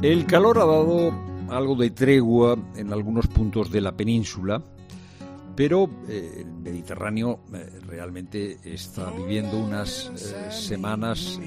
El calor ha dado algo de tregua en algunos puntos de la península, pero el Mediterráneo realmente está viviendo unas semanas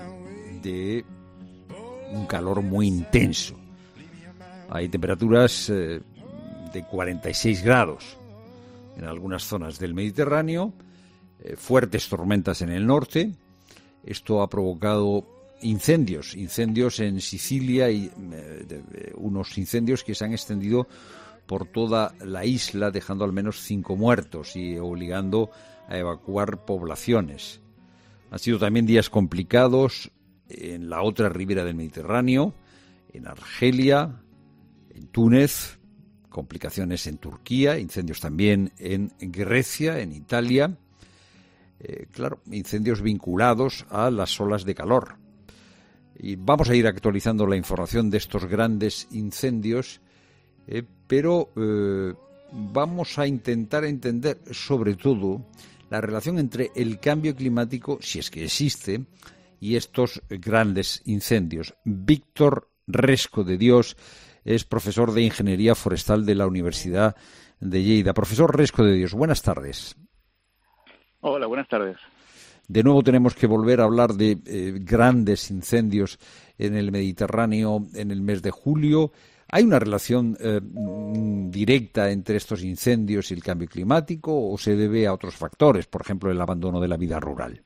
de un calor muy intenso. Hay temperaturas de 46 grados en algunas zonas del Mediterráneo, fuertes tormentas en el norte. Esto ha provocado incendios en Sicilia y unos incendios que se han extendido por toda la isla, dejando al menos 5 muertos y obligando a evacuar poblaciones. Han sido también días complicados en la otra ribera del Mediterráneo, en Argelia, en Túnez, complicaciones en Turquía, incendios también en Grecia, en Italia. Claro, incendios vinculados a las olas de calor. Y vamos a ir actualizando la información de estos grandes incendios, pero vamos a intentar entender sobre todo la relación entre el cambio climático, si es que existe, y estos grandes incendios. Víctor Resco de Dios es profesor de Ingeniería Forestal de la Universidad de Lleida. Profesor Resco de Dios, buenas tardes. Hola, buenas tardes. De nuevo tenemos que volver a hablar de grandes incendios en el Mediterráneo en el mes de julio. ¿Hay una relación directa entre estos incendios y el cambio climático o se debe a otros factores, por ejemplo, el abandono de la vida rural?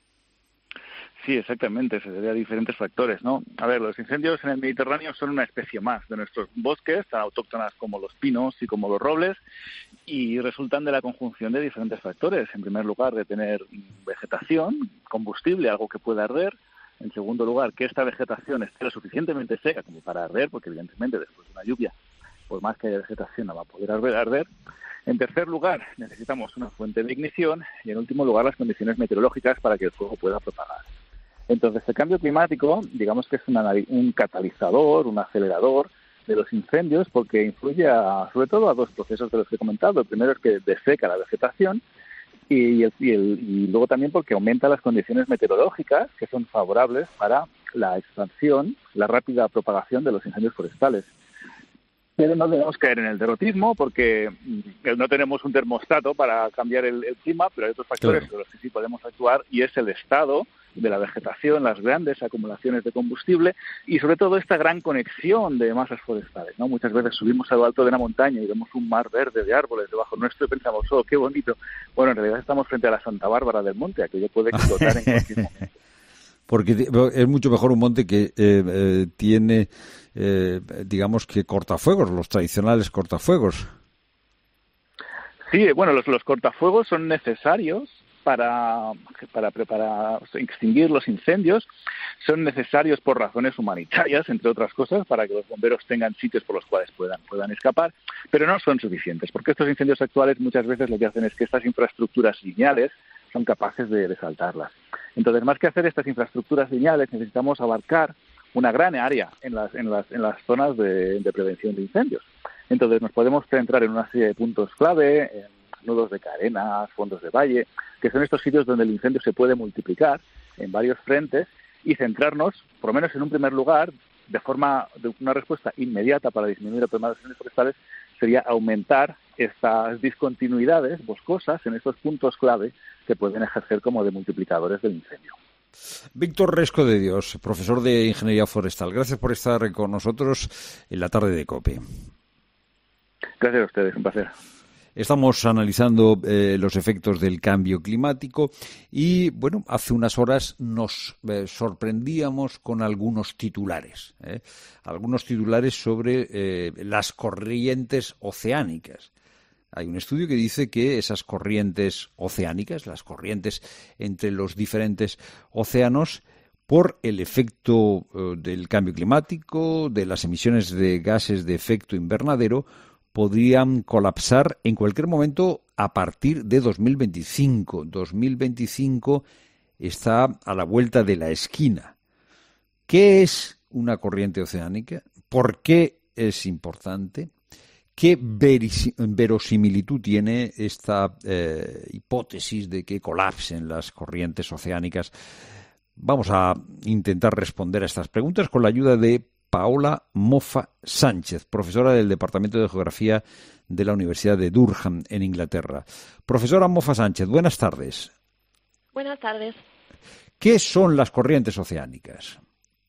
Sí, exactamente, se debe a diferentes factores, ¿no? A ver, los incendios en el Mediterráneo son una especie más de nuestros bosques, tan autóctonas como los pinos y como los robles, y resultan de la conjunción de diferentes factores. En primer lugar, de tener vegetación, combustible, algo que pueda arder. En segundo lugar, que esta vegetación esté lo suficientemente seca como para arder, porque evidentemente después de una lluvia, por más que haya vegetación, no va a poder arder. En tercer lugar, necesitamos una fuente de ignición y en último lugar, las condiciones meteorológicas para que el fuego pueda propagar. Entonces, el cambio climático, digamos que es un catalizador, un acelerador de los incendios, porque influye sobre todo a dos procesos de los que he comentado. El primero es que deseca la vegetación y luego también porque aumenta las condiciones meteorológicas que son favorables para la expansión, la rápida propagación de los incendios forestales. Pero no debemos caer en el derrotismo porque no tenemos un termostato para cambiar el clima, pero hay otros factores sobre los que sí podemos actuar y es el estado de la vegetación, las grandes acumulaciones de combustible y sobre todo esta gran conexión de masas forestales, ¿no? Muchas veces subimos a lo alto de una montaña y vemos un mar verde de árboles debajo nuestro y pensamos, oh, qué bonito. Bueno, en realidad estamos frente a la Santa Bárbara del Monte, aquello puede explotar en cualquier momento. Porque es mucho mejor un monte que tiene, digamos que cortafuegos, los tradicionales cortafuegos. Sí, bueno, los cortafuegos son necesarios para extinguir los incendios, son necesarios por razones humanitarias, entre otras cosas, para que los bomberos tengan sitios por los cuales puedan escapar, pero no son suficientes, porque estos incendios actuales muchas veces lo que hacen es que estas infraestructuras lineales son capaces de saltarlas. Entonces, más que hacer estas infraestructuras lineales, necesitamos abarcar una gran área en las zonas de prevención de incendios. Entonces, nos podemos centrar en una serie de puntos clave, en nudos de carenas, fondos de valle, que son estos sitios donde el incendio se puede multiplicar en varios frentes y centrarnos, por lo menos en un primer lugar, de una respuesta inmediata para disminuir el problema de los incendios forestales, sería aumentar estas discontinuidades boscosas en estos puntos clave que pueden ejercer como de multiplicadores del incendio. Víctor Resco de Dios, profesor de Ingeniería Forestal. Gracias por estar con nosotros en la tarde de COPE. Gracias a ustedes, un placer. Estamos analizando los efectos del cambio climático y, bueno, hace unas horas nos sorprendíamos con algunos titulares sobre las corrientes oceánicas. Hay un estudio que dice que esas corrientes oceánicas, las corrientes entre los diferentes océanos, por el efecto del cambio climático, de las emisiones de gases de efecto invernadero, podrían colapsar en cualquier momento a partir de 2025. 2025 está a la vuelta de la esquina. ¿Qué es una corriente oceánica? ¿Por qué es importante? ¿Qué verosimilitud tiene esta hipótesis de que colapsen las corrientes oceánicas? Vamos a intentar responder a estas preguntas con la ayuda de Paola Mofa Sánchez, profesora del Departamento de Geografía de la Universidad de Durham, en Inglaterra. Profesora Mofa Sánchez, buenas tardes. Buenas tardes. ¿Qué son las corrientes oceánicas?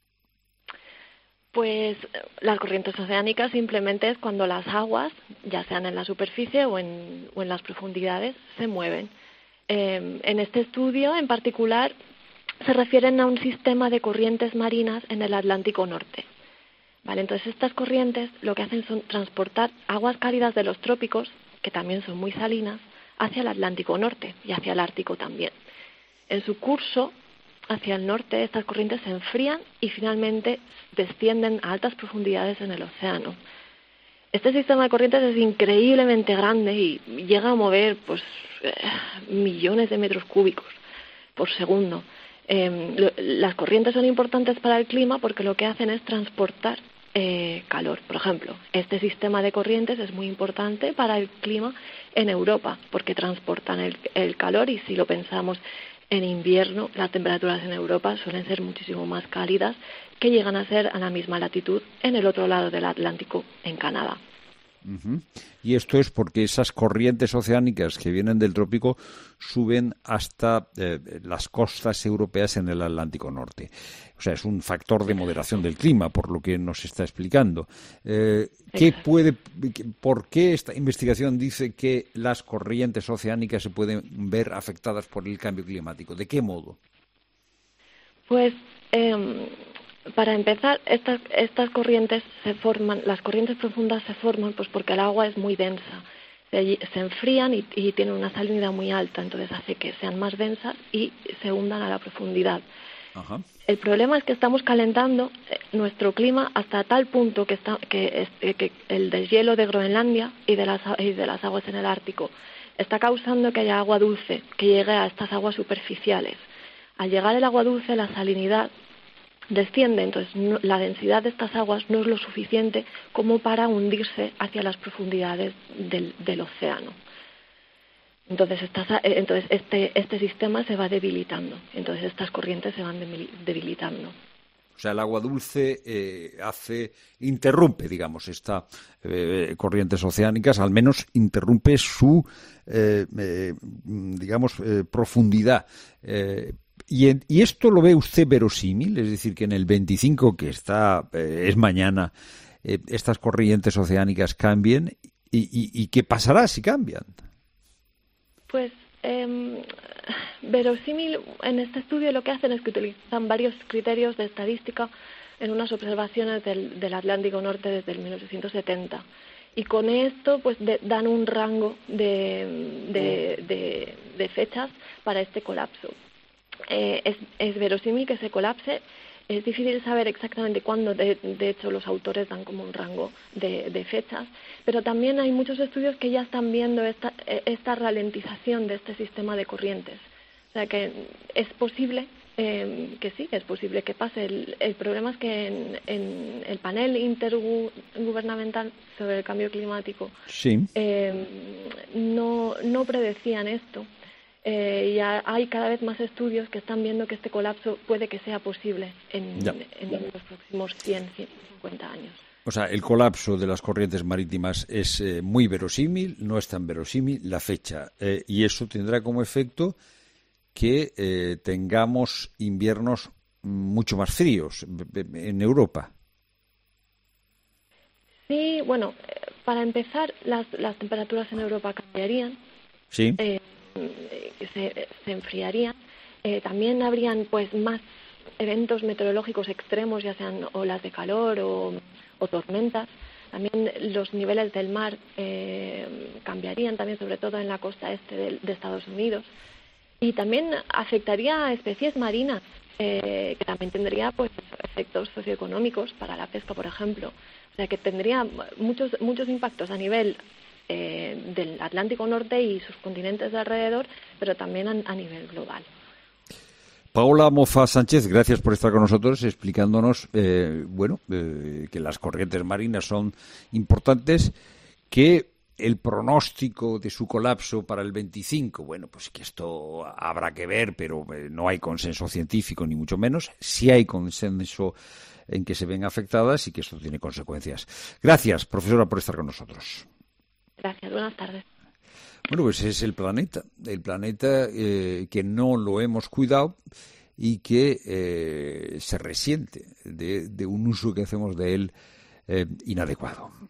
Pues las corrientes oceánicas simplemente es cuando las aguas, ya sean en la superficie o en las profundidades, se mueven. En este estudio, en particular, se refieren a un sistema de corrientes marinas en el Atlántico Norte. Vale, entonces estas corrientes lo que hacen son transportar aguas cálidas de los trópicos, que también son muy salinas, hacia el Atlántico Norte y hacia el Ártico también. En su curso hacia el norte, estas corrientes se enfrían y finalmente descienden a altas profundidades en el océano. Este sistema de corrientes es increíblemente grande y llega a mover millones de metros cúbicos por segundo. Las corrientes son importantes para el clima porque lo que hacen es transportar calor. Por ejemplo, este sistema de corrientes es muy importante para el clima en Europa porque transportan el calor, y si lo pensamos en invierno, las temperaturas en Europa suelen ser muchísimo más cálidas, que llegan a ser a la misma latitud en el otro lado del Atlántico, en Canadá. Uh-huh. Y esto es porque esas corrientes oceánicas que vienen del trópico suben hasta las costas europeas en el Atlántico Norte. O sea, es un factor de moderación del clima, por lo que nos está explicando. ¿Por qué esta investigación dice que las corrientes oceánicas se pueden ver afectadas por el cambio climático? ¿De qué modo? Pues para empezar, estas corrientes se forman, las corrientes profundas se forman pues porque el agua es muy densa, se enfrían y tienen una salinidad muy alta, entonces hace que sean más densas y se hundan a la profundidad. Ajá. El problema es que estamos calentando nuestro clima hasta tal punto que el deshielo de Groenlandia y de las aguas en el Ártico está causando que haya agua dulce que llegue a estas aguas superficiales. Al llegar el agua dulce, la salinidad desciende, entonces la densidad de estas aguas no es lo suficiente como para hundirse hacia las profundidades del océano. Entonces este sistema se va debilitando, entonces estas corrientes se van debilitando. O sea, el agua dulce interrumpe, digamos, estas corrientes oceánicas, al menos interrumpe su, profundidad. ¿Y esto lo ve usted verosímil? Es decir, que en el 25, que es mañana, estas corrientes oceánicas cambien. ¿Y qué pasará si cambian? Pues verosímil, en este estudio lo que hacen es que utilizan varios criterios de estadística en unas observaciones del Atlántico Norte desde el 1870. Y con esto pues dan un rango de fechas para este colapso. Es verosímil que se colapse. Es difícil saber exactamente cuándo, de hecho los autores dan como un rango de fechas, pero también hay muchos estudios que ya están viendo esta ralentización de este sistema de corrientes. O sea que es posible es posible que pase. El problema es que en el panel intergubernamental sobre el cambio climático sí. No predecían esto. Ya hay cada vez más estudios que están viendo que este colapso puede que sea posible en los próximos 150 años. O sea, el colapso de las corrientes marítimas es muy verosímil, no es tan verosímil la fecha, y eso tendrá como efecto que tengamos inviernos mucho más fríos en Europa. Sí, bueno, para empezar, las temperaturas en Europa cambiarían. Sí. Se enfriarían. También habrían pues más eventos meteorológicos extremos, ya sean olas de calor o tormentas. También los niveles del mar cambiarían, también sobre todo en la costa este de Estados Unidos. Y también afectaría a especies marinas, que también tendría pues efectos socioeconómicos para la pesca, por ejemplo. O sea que tendría muchos impactos a nivel del Atlántico Norte y sus continentes de alrededor, pero también a nivel global. Paola Mofa Sánchez, gracias por estar con nosotros explicándonos que las corrientes marinas son importantes, que el pronóstico de su colapso para el 25, pues que esto habrá que ver, pero no hay consenso científico ni mucho menos. Sí hay consenso en que se ven afectadas y que esto tiene consecuencias. Gracias, profesora, por estar con nosotros. Gracias, buenas tardes. Bueno, pues es el planeta que no lo hemos cuidado y que se resiente de un uso que hacemos de él inadecuado.